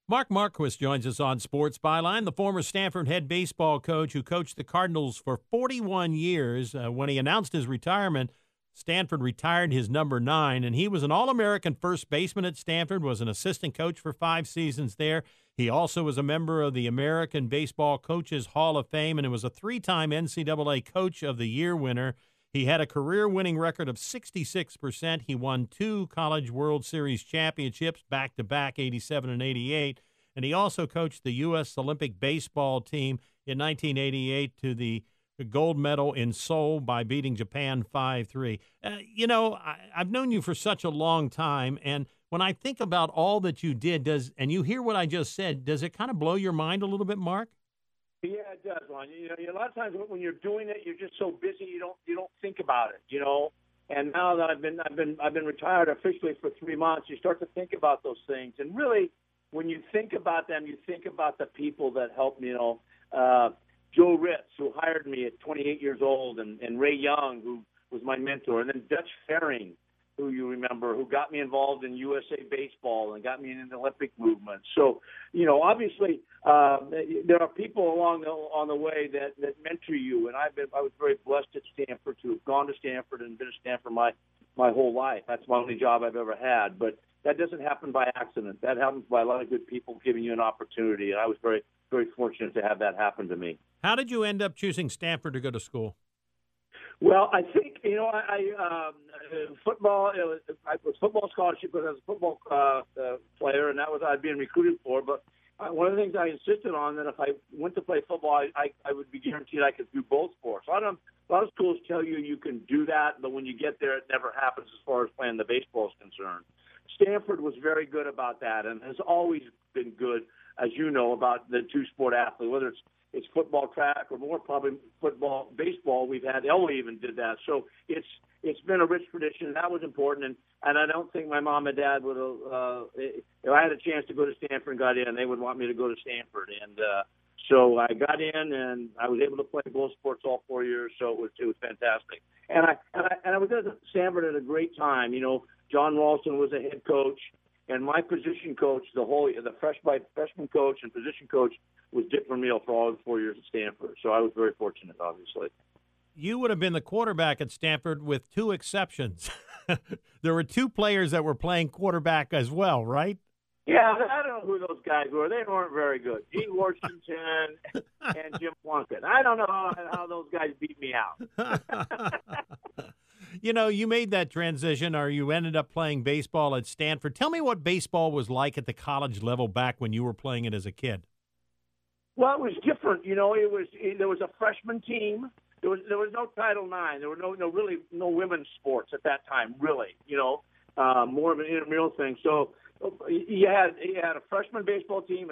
Mark Marquis joins us on Sports Byline, the former Stanford head baseball coach who coached the Cardinals for 41 years. When he announced his retirement, Stanford retired his number 9, and he was an All-American first baseman at Stanford, was an assistant coach for 5 seasons there. He also was a member of the American Baseball Coaches Hall of Fame, and it was a 3-time NCAA Coach of the Year winner. He had a career-winning record of 66%. He won 2 College World Series championships, back-to-back, 87 and 88. And he also coached the U.S. Olympic baseball team in 1988 to the gold medal in Seoul by beating Japan 5-3. I've known you for such a long time, and when I think about all that you did, and you hear what I just said, does it kind of blow your mind a little bit, Mark? Yeah, it does, Ron. A lot of times when you're doing it, you're just so busy you don't think about it, And now that I've been retired officially for 3 months, you start to think about those things. And really, when you think about them, you think about the people that helped me. Joe Ritz, who hired me at 28 years old, and Ray Young, who was my mentor, and then Dutch Faring, who you remember, who got me involved in USA Baseball and got me in the Olympic movement. So, obviously, there are people on the way that mentor you, and I was very blessed at Stanford to have gone to Stanford and been at Stanford my whole life. That's my only job I've ever had, but that doesn't happen by accident. That happens by a lot of good people giving you an opportunity, and I was very, very fortunate to have that happen to me. How did you end up choosing Stanford to go to school? Well, I think football. I was football scholarship because I was a football player, and that was I'd been recruited for. But one of the things I insisted on that if I went to play football, I would be guaranteed I could do both sports. A lot of schools tell you can do that, but when you get there, it never happens as far as playing the baseball is concerned. Stanford was very good about that, and has always been good, as you know, about the 2-sport athlete, whether it's football, track, or more probably football, baseball. We've had Elway even did that. So it's been a rich tradition. That was important, and I don't think my mom and dad would have. If I had a chance to go to Stanford and got in, they would want me to go to Stanford. And so I got in, and I was able to play both sports all 4 years. So it was fantastic. And I was at Stanford at a great time. John Ralston was a head coach. And my position coach, the freshman coach and position coach, was Dick Vermeil for all the 4 years at Stanford. So I was very fortunate, obviously. You would have been the quarterback at Stanford with 2 exceptions. There were 2 players that were playing quarterback as well, right? Yeah, I don't know who those guys were. They weren't very good. Gene Washington and Jim Plunkett. I don't know how those guys beat me out. You made that transition, or you ended up playing baseball at Stanford. Tell me what baseball was like at the college level back when you were playing it as a kid. Well, it was different. There was a freshman team. There was no Title IX. There were no women's sports at that time. Really, more of an intramural thing. So you had a freshman baseball team, a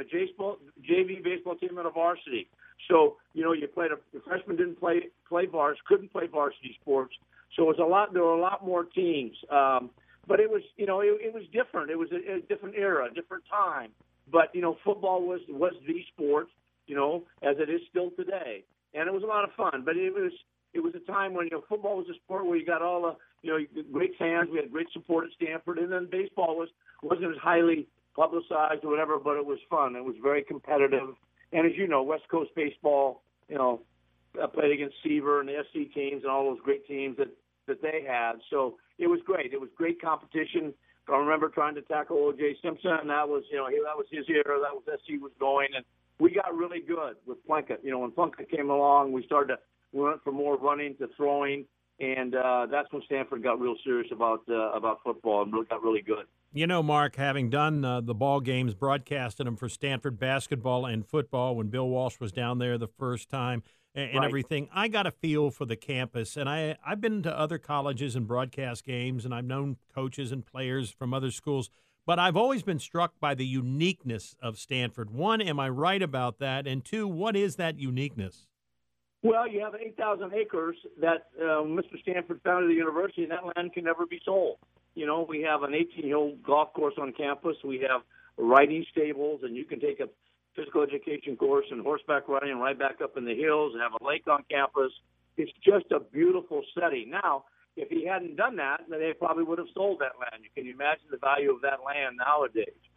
JV baseball team, and a varsity. So you played the freshmen couldn't play varsity sports. So it was a lot. There were a lot more teams, but it was it was different. It was a different era, a different time. But football was the sport, as it is still today, and it was a lot of fun. But it was a time when football was a sport where you got all the great fans. We had great support at Stanford, and then baseball wasn't as highly publicized or whatever, but it was fun. It was very competitive, and as you know, West Coast baseball, I played against Seaver and the SC teams and all those great teams that they had. So it was great. It was great competition. I remember trying to tackle O.J. Simpson, and that was his era. That was SC was going, and we got really good with Plunkett. When Plunkett came along, we went from more running to throwing, and that's when Stanford got real serious about football and got really good. Mark, having done the ball games, broadcasted them for Stanford basketball and football when Bill Walsh was down there the first time and right. everything, I got a feel for the campus. And I've been to other colleges and broadcast games, and I've known coaches and players from other schools. But I've always been struck by the uniqueness of Stanford. 1, am I right about that? And 2, what is that uniqueness? Well, you have 8,000 acres that Mr. Stanford founded the university, and that land can never be sold. We have an 18-hole golf course on campus. We have riding stables, and you can take a physical education course and horseback riding and ride back up in the hills and have a lake on campus. It's just a beautiful setting. Now, if he hadn't done that, then they probably would have sold that land. You can imagine the value of that land nowadays. But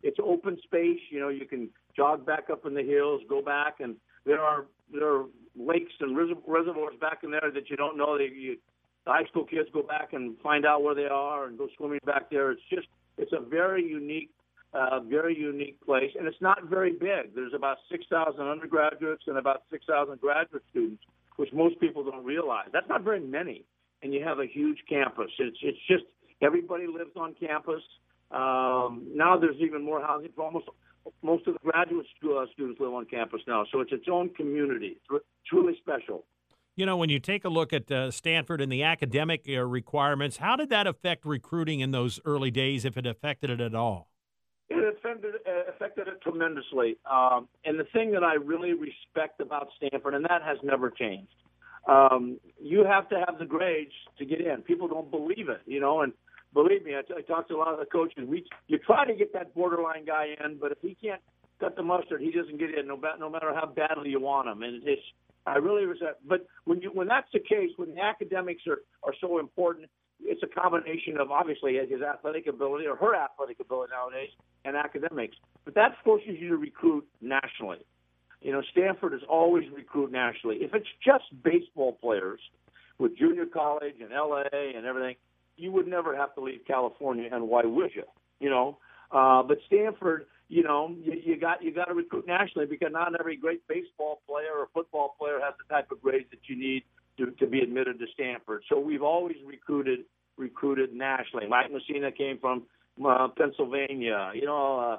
it's open space. You know, you can jog back up in the hills, go back, and there are lakes and reservoirs back in there that you don't know. The high school kids go back and find out where they are and go swimming back there. It's a very unique place, and it's not very big. There's about 6,000 undergraduates and about 6,000 graduate students, which most people don't realize. That's not very many, and you have a huge campus. It's just everybody lives on campus. Now there's even more housing for most of the graduate students live on campus now, so it's its own community. It's truly special. You know, when you take a look at Stanford and the academic requirements, how did that affect recruiting in those early days, if it affected it at all? It affected it tremendously. And the thing that I really respect about Stanford, and that has never changed, you have to have the grades to get in. People don't believe it, you know, and believe me, I talked to a lot of the coaches. You try to get that borderline guy in, but if he can't cut the mustard, he doesn't get in, no matter how badly you want him. And I really resent. But when that's the case, when the academics are so important, it's a combination of obviously his athletic ability or her athletic ability nowadays and academics. But that forces you to recruit nationally. You know, Stanford has always recruited nationally. If it's just baseball players with junior college and LA and everything, you would never have to leave California, and why would you? You know, but Stanford, you know, you got to recruit nationally because not every great baseball player or football player has the type of grades that you need to be admitted to Stanford. So we've always recruited nationally. Mike Messina came from Pennsylvania. You know,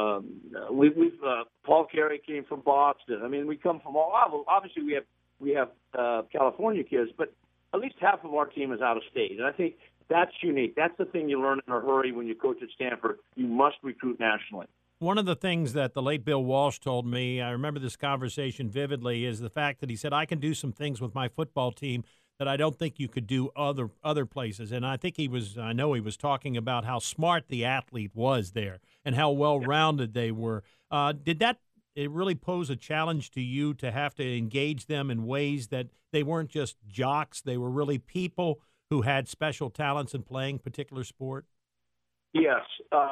Paul Carey came from Boston. I mean, we come from all. Obviously, we have California kids, but at least half of our team is out of state, and I think that's unique. That's the thing you learn in a hurry when you coach at Stanford. You must recruit nationally. One of the things that the late Bill Walsh told me, I remember this conversation vividly, is the fact that he said, I can do some things with my football team that I don't think you could do other places. And I know he was talking about how smart the athlete was there and how well-rounded they were. Did it really pose a challenge to you to have to engage them in ways that they weren't just jocks, they were really people who had special talents in playing particular sport? Yes.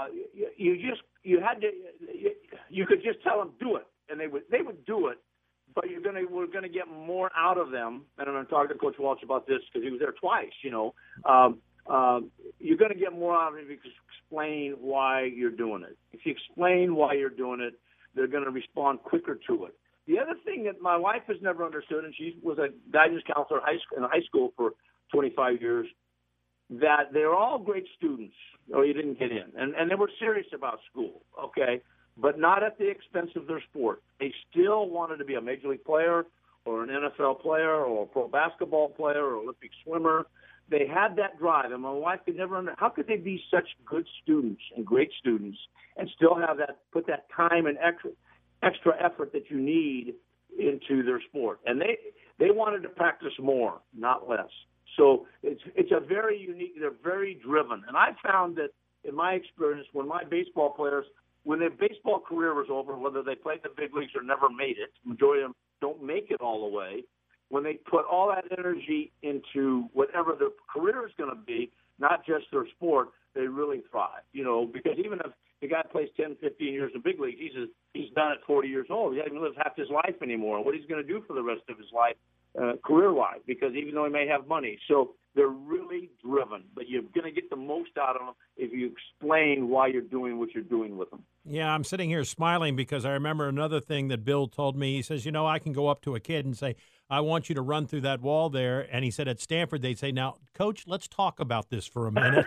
You could just tell them do it, and they would do it. But we're gonna get more out of them. And I'm going to talk to Coach Walsh about this because he was there twice. You know, you're going to get more out of them if you explain why you're doing it. If you explain why you're doing it, they're going to respond quicker to it. The other thing that my wife has never understood, and she was a guidance counselor in high school for 25 years, that they're all great students, or you didn't get in. And they were serious about school, okay, but not at the expense of their sport. They still wanted to be a major league player or an NFL player or a pro basketball player or Olympic swimmer. They had that drive, and my wife could never understand how could they be such good students and great students and still have put that time and extra effort that you need into their sport. And they wanted to practice more, not less. So it's a very unique. They're very driven, and I found that in my experience, when my baseball players, when their baseball career was over, whether they played the big leagues or never made it, majority of them don't make it all the way. When they put all that energy into whatever their career is going to be, not just their sport, they really thrive. You know, because even if the guy plays 10, 15 years in big leagues, he's done it 40 years old. He hasn't lived half his life anymore. What he's going to do for the rest of his life, career-wise, because even though he may have money. So they're really driven, but you're going to get the most out of them if you explain why you're doing what you're doing with them. Yeah, I'm sitting here smiling because I remember another thing that Bill told me. He says, you know, I can go up to a kid and say, I want you to run through that wall there. And he said at Stanford, they'd say, now, Coach, let's talk about this for a minute.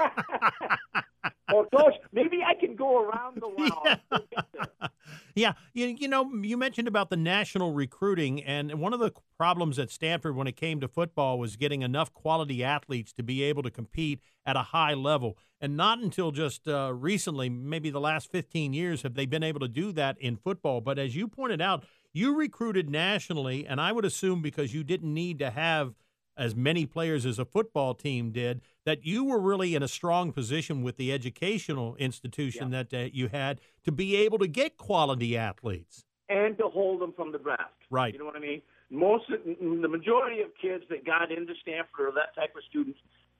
Well, Coach, maybe I can go around the wall. Yeah. You know, you mentioned about the national recruiting, and one of the problems at Stanford when it came to football was getting enough quality athletes to be able to compete at a high level. And not until just recently, maybe the last 15 years, have they been able to do that in football. But as you pointed out, you recruited nationally, and I would assume because you didn't need to have as many players as a football team did, that you were really in a strong position with the educational institution that you had to be able to get quality athletes. And to hold them from the draft. Right. You know what I mean? The majority of kids that got into Stanford or that type of students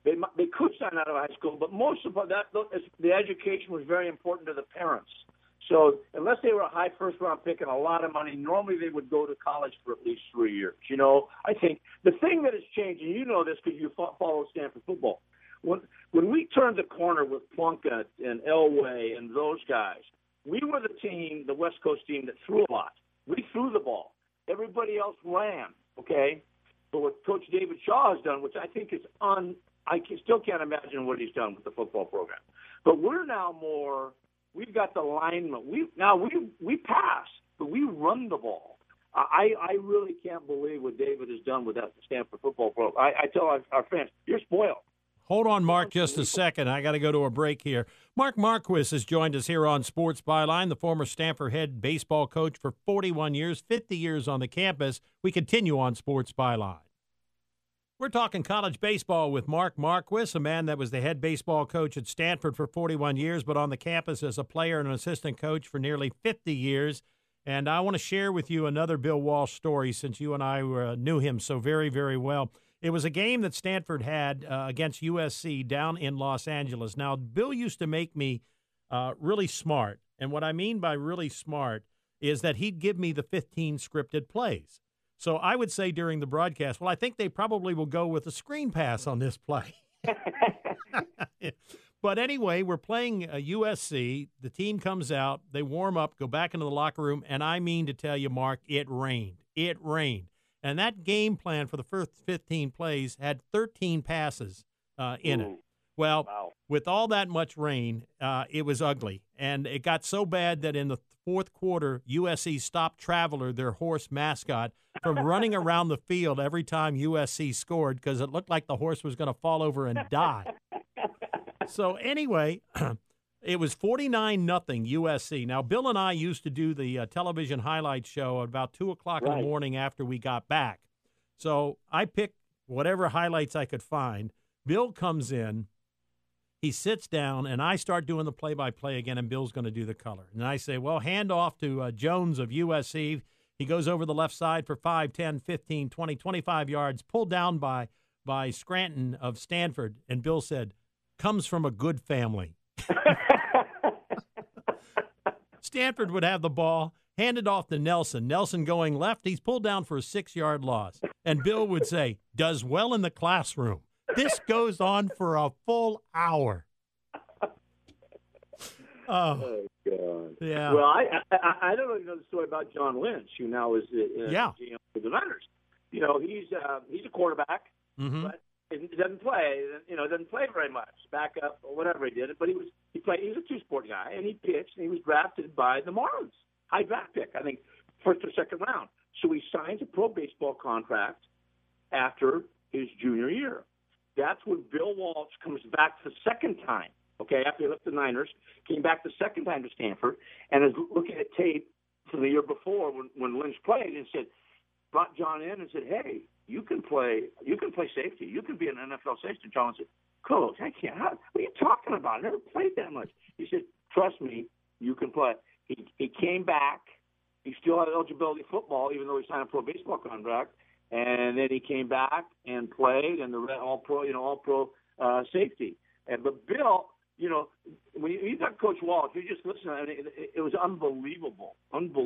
They could sign out of high school, but most of that, the education was very important to the parents. So unless they were a high first-round pick and a lot of money, normally they would go to college for at least 3 years. You know, I think the thing that has changed, and you know this because you follow Stanford football, when we turned the corner with Plunkett and Elway and those guys, we were the team, the West Coast team, that threw a lot. We threw the ball. Everybody else ran, okay? But what Coach David Shaw has done, which I think is still can't imagine what he's done with the football program. But we're now more – we've got the linemen. We pass, but we run the ball. I really can't believe what David has done with that Stanford football program. I tell our fans, you're spoiled. Hold on, Mark, just a second. I got to go to a break here. Mark Marquis has joined us here on Sports Byline, the former Stanford head baseball coach for 41 years, 50 years on the campus. We continue on Sports Byline. We're talking college baseball with Mark Marquis, a man that was the head baseball coach at Stanford for 41 years, but on the campus as a player and an assistant coach for nearly 50 years. And I want to share with you another Bill Walsh story since you and I knew him so very, very well. It was a game that Stanford had against USC down in Los Angeles. Now, Bill used to make me really smart. And what I mean by really smart is that he'd give me the 15 scripted plays. So I would say during the broadcast, well, I think they probably will go with a screen pass on this play. But anyway, we're playing USC. The team comes out. They warm up, go back into the locker room. And I mean to tell you, Mark, it rained. It rained. And that game plan for the first 15 plays had 13 passes in it. Well, wow. With all that much rain, it was ugly. And it got so bad that in the fourth quarter, USC stopped Traveler, their horse mascot, from running around the field every time USC scored because it looked like the horse was going to fall over and die. So anyway, it was 49-0 USC. Now, Bill and I used to do the television highlight show at about 2 o'clock in the morning after we got back. So I picked whatever highlights I could find. Bill comes in. He sits down, and I start doing the play-by-play again, and Bill's going to do the color. And I say, well, hand off to Jones of USC. He goes over the left side for 5, 10, 15, 20, 25 yards, pulled down by Scranton of Stanford. And Bill said, comes from a good family. Stanford would have the ball, handed off to Nelson. Nelson going left. He's pulled down for a 6-yard loss. And Bill would say, does well in the classroom. This goes on for a full hour. Oh, God. Yeah. Well, I don't really know the story about John Lynch, who now is GM for the Niners. You know, he's a quarterback, but he doesn't play. You know, doesn't play very much, backup or whatever he did. But he was a two-sport guy, and he pitched, and he was drafted by the Marlins, high draft pick, I think, first or second round. So he signs a pro baseball contract after his junior year. That's when Bill Walsh comes back the second time, okay, after he left the Niners, came back the second time to Stanford, and is looking at tape from the year before when Lynch played and said, brought John in and said, hey, you can play safety. You can be an NFL safety. John said, Coach, I can't. What are you talking about? I never played that much. He said, trust me, you can play. He came back. He still had eligibility football, even though he signed a pro baseball contract. And then he came back and played, and the all pro safety. But Bill, you know, when you got Coach Walsh, you just listen. I mean, it was unbelievable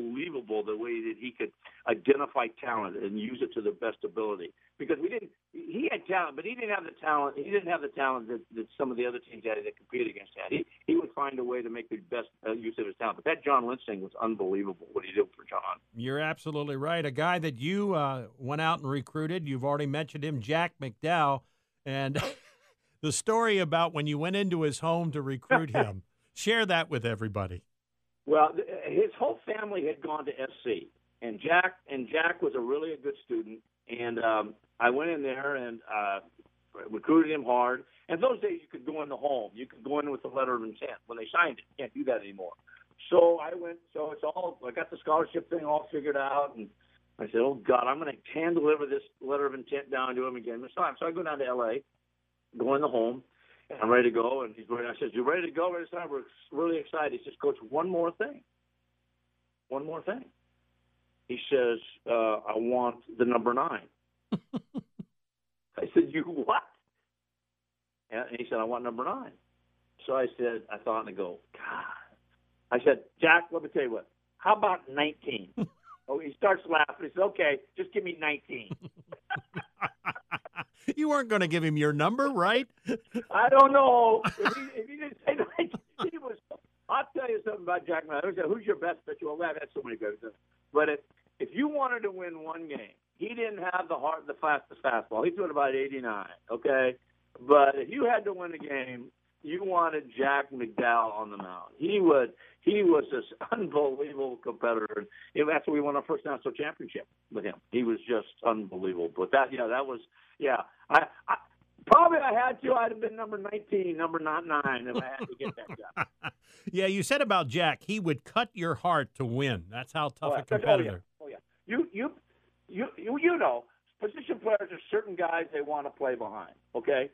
the way that he could identify talent and use it to the best ability. Because he had talent, but he didn't have the talent. He didn't have the talent that some of the other teams had that competed against had. He would find a way to make the best use of his talent. But that John Lynch thing was unbelievable. What he did for John. You're absolutely right. A guy that you went out and recruited. You've already mentioned him, Jack McDowell, and. The story about when you went into his home to recruit him, share that with everybody. Well, his whole family had gone to SC, and Jack was a good student. And I went in there and recruited him hard. And those days you could go in the home. You could go in with a letter of intent. When they signed it, you can't do that anymore. So I went. So I got the scholarship thing all figured out, and I said, oh, God, I'm going to hand deliver this letter of intent down to him again this time. So I go down to L.A., go in the home, and I'm ready to go. And he's ready. I said, you ready to go? Ready to sign? We're really excited. He says, Coach, one more thing. He says, I want the number 9. I said, you what? And he said, I want number 9. So I said, I thought, and I go, God. I said, Jack, let me tell you what. How about 19? Oh, he starts laughing. He said, okay, just give me 19. You weren't going to give him your number, right? I don't know. If he didn't say 19, he was. I'll tell you something about Jack Miller. Who's your best pitcher? Well, I've had so many guys. But if you wanted to win one game, he didn't have the fastest fastball. He threw it about 89, okay? But if you had to win a game, you wanted Jack McDowell on the mound. He was this unbelievable competitor. And that's why we won our first national championship with him. He was just unbelievable. But that was. I probably I'd have been number 19, number not 9 if I had to get that job. Yeah, you said about Jack, he would cut your heart to win. That's how tough a competitor. Oh yeah. You know, position players are certain guys they want to play behind. Okay.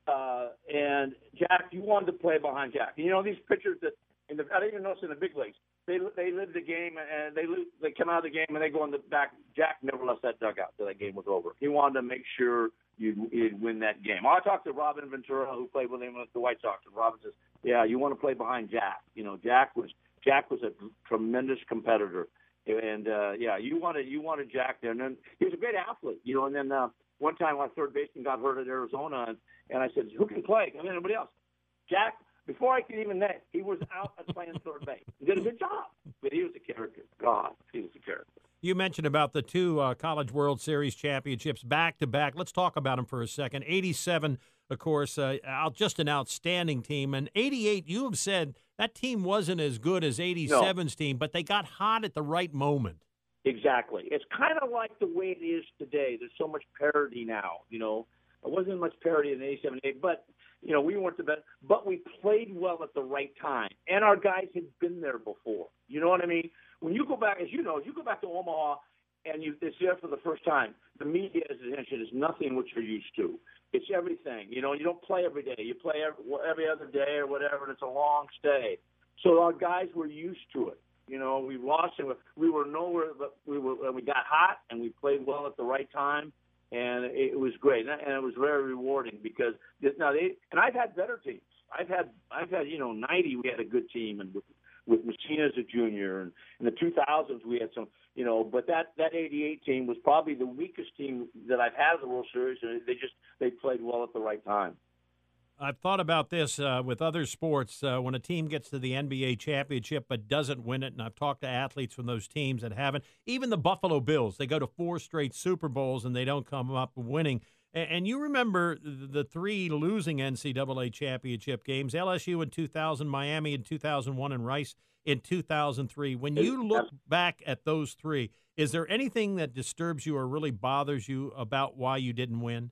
And Jack, you wanted to play behind Jack. You know, these pitchers that I didn't even notice in the big leagues, they live the game and they come out of the game and they go in the back. Jack never left that dugout till that game was over. He wanted to make sure you'd win that game. I talked to Robin Ventura, who played with him at the White Sox, and Robin says, "Yeah, you want to play behind Jack. You know, Jack was a tremendous competitor, and you wanted Jack there. And then he was a great athlete, you know. And then one time our third baseman got hurt at Arizona, and I said, who can play? I mean, anybody else? Jack. Before I could even net, he was out and playing third base. He did a good job, but he was a character. God, he was a character. You mentioned about the 2 College World Series championships back-to-back. Let's talk about them for a second. 87, of course, just an outstanding team. And 88, you have said that team wasn't as good as 87's team, but they got hot at the right moment. Exactly. It's kind of like the way it is today. There's so much parity now, you know. There wasn't much parity in 87, 88, but – you know, we weren't the best, but we played well at the right time, and our guys had been there before. You know what I mean? When you go back, as you know, you go back to Omaha, and it's there for the first time. The media attention is nothing what you're used to. It's everything. You know, you don't play every day. You play every other day or whatever, and it's a long stay. So our guys were used to it. You know, we lost, and we were nowhere, but we got hot, and we played well at the right time. And it was great, and it was very rewarding because and I've had better teams. I've had 90 we had a good team, and with Messina as a junior, and in the 2000s we had some, you know. But that 88 team was probably the weakest team that I've had in the World Series, and they played well at the right time. I've thought about this with other sports. When a team gets to the NBA championship but doesn't win it, and I've talked to athletes from those teams that haven't, even the Buffalo Bills, they go to 4 straight Super Bowls and they don't come up winning. And you remember the 3 losing NCAA championship games, LSU in 2000, Miami in 2001, and Rice in 2003. When you look back at those 3, is there anything that disturbs you or really bothers you about why you didn't win?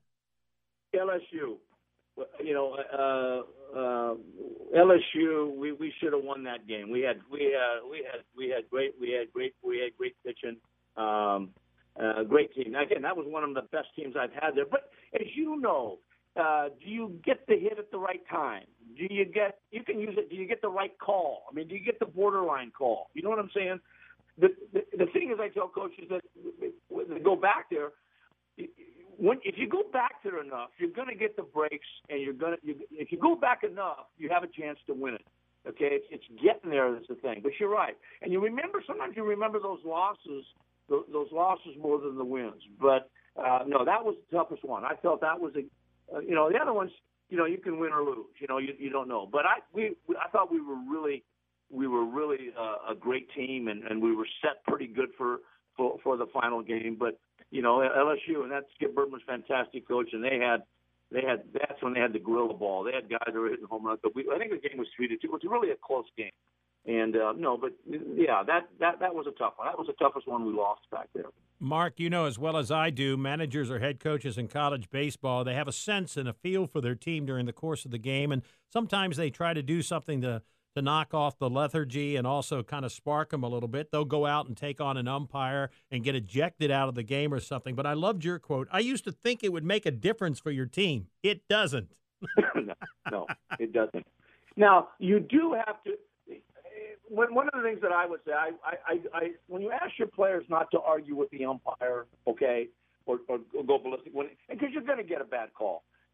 LSU. You know, LSU. We should have won that game. We had great pitching. Great team. Again, that was one of the best teams I've had there. But as you know, do you get the hit at the right time? You can use it. Do you get the right call? I mean, do you get the borderline call? You know what I'm saying? The thing is, I tell coaches that when they go back there. If you go back there enough, you're going to get the breaks, and if you go back enough, you have a chance to win it. Okay, it's getting there that's the thing. But you're right, and sometimes you remember those losses more than the wins. But no, that was the toughest one. I felt that was the other ones, you know, you can win or lose. You know, you don't know. But I thought we were really a great team, and we were set pretty good for the final game. But you know, LSU, and that Skip Bertman's fantastic coach, and that's when they had the gorilla ball. They had guys that were hitting home runs. But I think the game was 3-2. It was really a close game. And that was a tough one. That was the toughest one we lost back there. Mark, you know as well as I do, managers or head coaches in college baseball, they have a sense and a feel for their team during the course of the game, and sometimes they try to do something to knock off the lethargy and also kind of spark them a little bit. They'll go out and take on an umpire and get ejected out of the game or something. But I loved your quote. I used to think it would make a difference for your team. It doesn't. No, it doesn't. Now, you do have to – one of the things that I would say, I when you ask your players not to argue with the umpire, okay, or go ballistic, because you're going to get a bad call.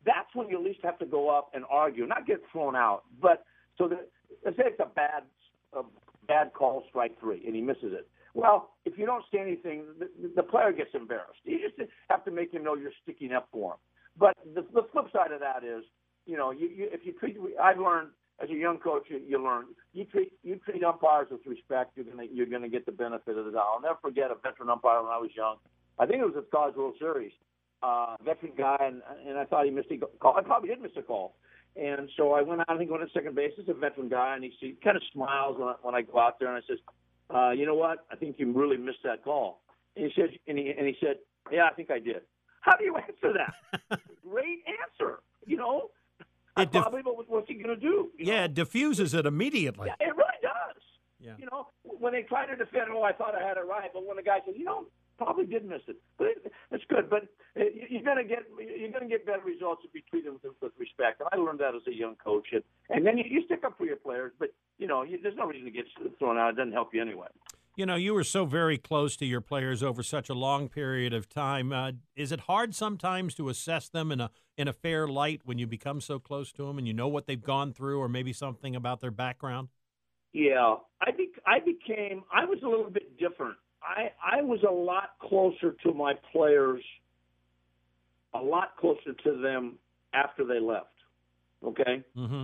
that's when you at least have to go up and argue, not get thrown out. But so let's say it's a bad call, strike three, and he misses it. Well, if you don't say anything, the player gets embarrassed. You just have to make him know you're sticking up for him. But the flip side of that is, if you treat, I've learned as a young coach, you learn you treat umpires with respect. You're gonna get the benefit of the doubt. I'll never forget a veteran umpire when I was young. I think it was at the College World Series. Veteran guy, and I thought he missed a call. I probably did miss a call. And so I went out, I think, went to second base. It's a veteran guy, and he kind of smiles when I go out there, and I says, you know what? I think you really missed that call. And he said, yeah, I think I did. How do you answer that? Great answer. What's he going to do? It diffuses it immediately. Yeah, it really does. Yeah. When they try to defend, I thought I had it right. But when the guy says, probably did miss it. But it's good. But you're going to get better results if you treat them with respect. And I learned that as a young coach. And then you stick up for your players. But, there's no reason to get thrown out. It doesn't help you anyway. You were so very close to your players over such a long period of time. Is it hard sometimes to assess them in a fair light when you become so close to them and you know what they've gone through or maybe something about their background? Yeah, I was a little bit different. I was a lot closer to my players, a lot closer to them after they left. Okay? Mm-hmm.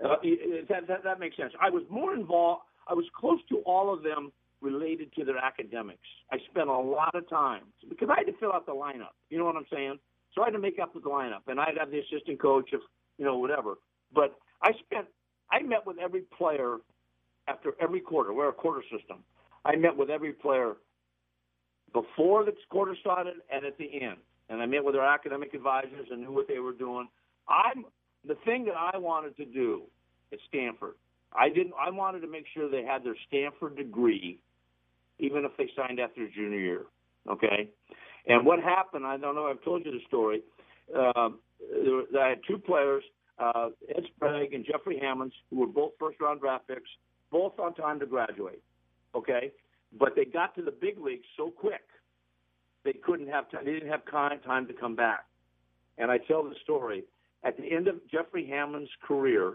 That makes sense. I was more involved. I was close to all of them related to their academics. I spent a lot of time because I had to fill out the lineup. You know what I'm saying? So I had to make up the lineup, and I'd have the assistant coach of, whatever. But I met with every player after every quarter. We're a quarter system. I met with every player before the quarter started and at the end. And I met with their academic advisors and knew what they were doing. The thing that I wanted to do at Stanford, I wanted to make sure they had their Stanford degree, even if they signed after their junior year. Okay? And what happened, I don't know, I've told you the story. I had two players, Ed Sprague and Jeffrey Hammonds, who were both first-round draft picks, both on time to graduate. Okay? But they got to the big leagues so quick, they didn't have time to come back. And I tell the story. At the end of Jeffrey Hammond's career,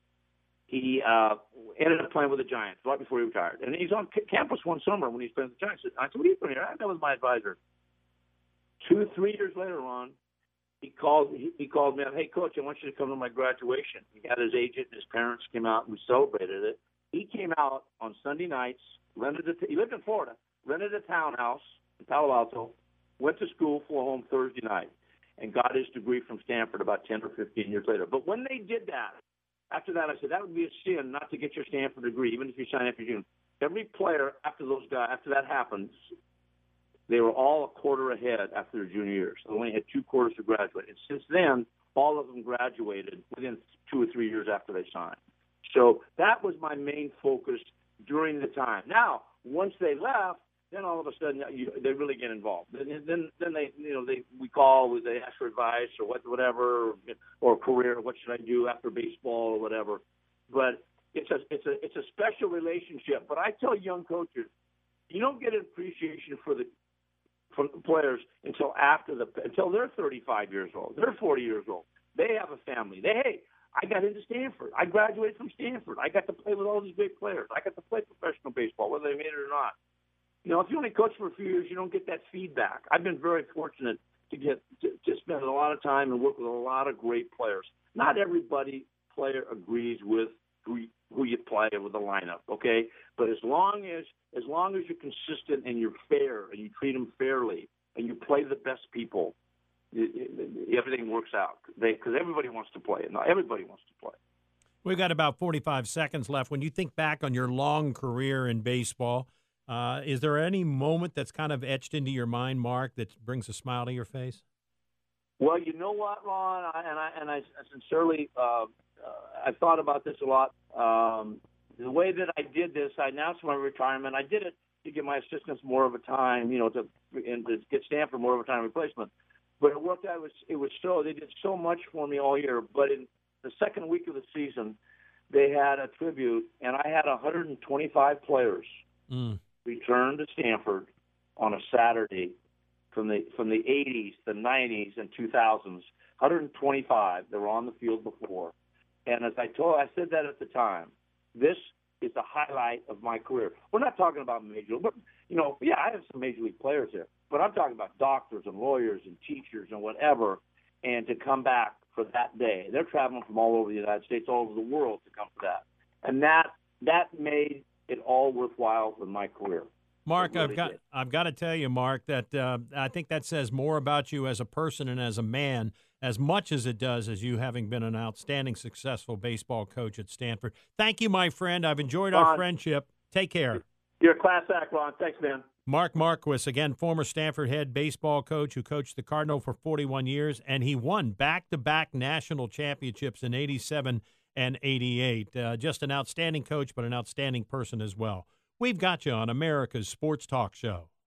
he ended up playing with the Giants right before he retired. And he's on campus one summer when he's playing with the Giants. I said, what are you doing here? I met with my advisor. 2-3 years later on, he called me up, hey, Coach, I want you to come to my graduation. He had his agent and his parents came out, and we celebrated it. He came out on Sunday nights, he lived in Florida, rented a townhouse in Palo Alto, went to school, flew home Thursday night, and got his degree from Stanford about 10 or 15 years later. But when they did that, after that, I said, that would be a sin not to get your Stanford degree, even if you sign after June. Every player after that happens, they were all a quarter ahead after their junior year. So they only had 2 quarters to graduate. And since then, all of them graduated within 2 or 3 years after they signed. So that was my main focus during the time. Now, once they left, then all of a sudden they really get involved. Then we call, they ask for advice or whatever, or career. What should I do after baseball or whatever? But it's a special relationship. But I tell young coaches, you don't get an appreciation from the players until they're 35 years old. They're 40 years old. They have a family. Hey, I got into Stanford. I graduated from Stanford. I got to play with all these great players. I got to play professional baseball, whether they made it or not. If you only coach for a few years, you don't get that feedback. I've been very fortunate to spend a lot of time and work with a lot of great players. Not everybody player agrees with who you play with the lineup, okay? But as long as you're consistent and you're fair and you treat them fairly and you play the best people, everything works out. Because everybody wants to play. Not everybody wants to play. We've got about 45 seconds left. When you think back on your long career in baseball, is there any moment that's kind of etched into your mind, Mark, that brings a smile to your face? Well, you know what, Ron, I sincerely, I've thought about this a lot. The way that I did this, I announced my retirement. I did it to give my assistants more of a time, to get Stanford more of a time replacement. But it worked out. They did so much for me all year. But in the second week of the season, they had a tribute, and I had 125 players return to Stanford on a Saturday from the 80s, the 90s, and 2000s. 125 that were on the field before. And as I said that at the time, this is the highlight of my career. We're not talking about major league, but, I have some major league players here, but I'm talking about doctors and lawyers and teachers and whatever, and to come back for that day. They're traveling from all over the United States, all over the world to come for that. And that made it all worthwhile in my career. Mark, I've got to tell you, Mark, that I think that says more about you as a person and as a man as much as it does as you having been an outstanding, successful baseball coach at Stanford. Thank you, my friend. I've enjoyed our friendship. Take care. You're a class act, Ron. Thanks, man. Mark Marquess, again, former Stanford head baseball coach who coached the Cardinal for 41 years, and he won back-to-back national championships in 87 and 88. Just an outstanding coach, but an outstanding person as well. We've got you on America's Sports Talk Show.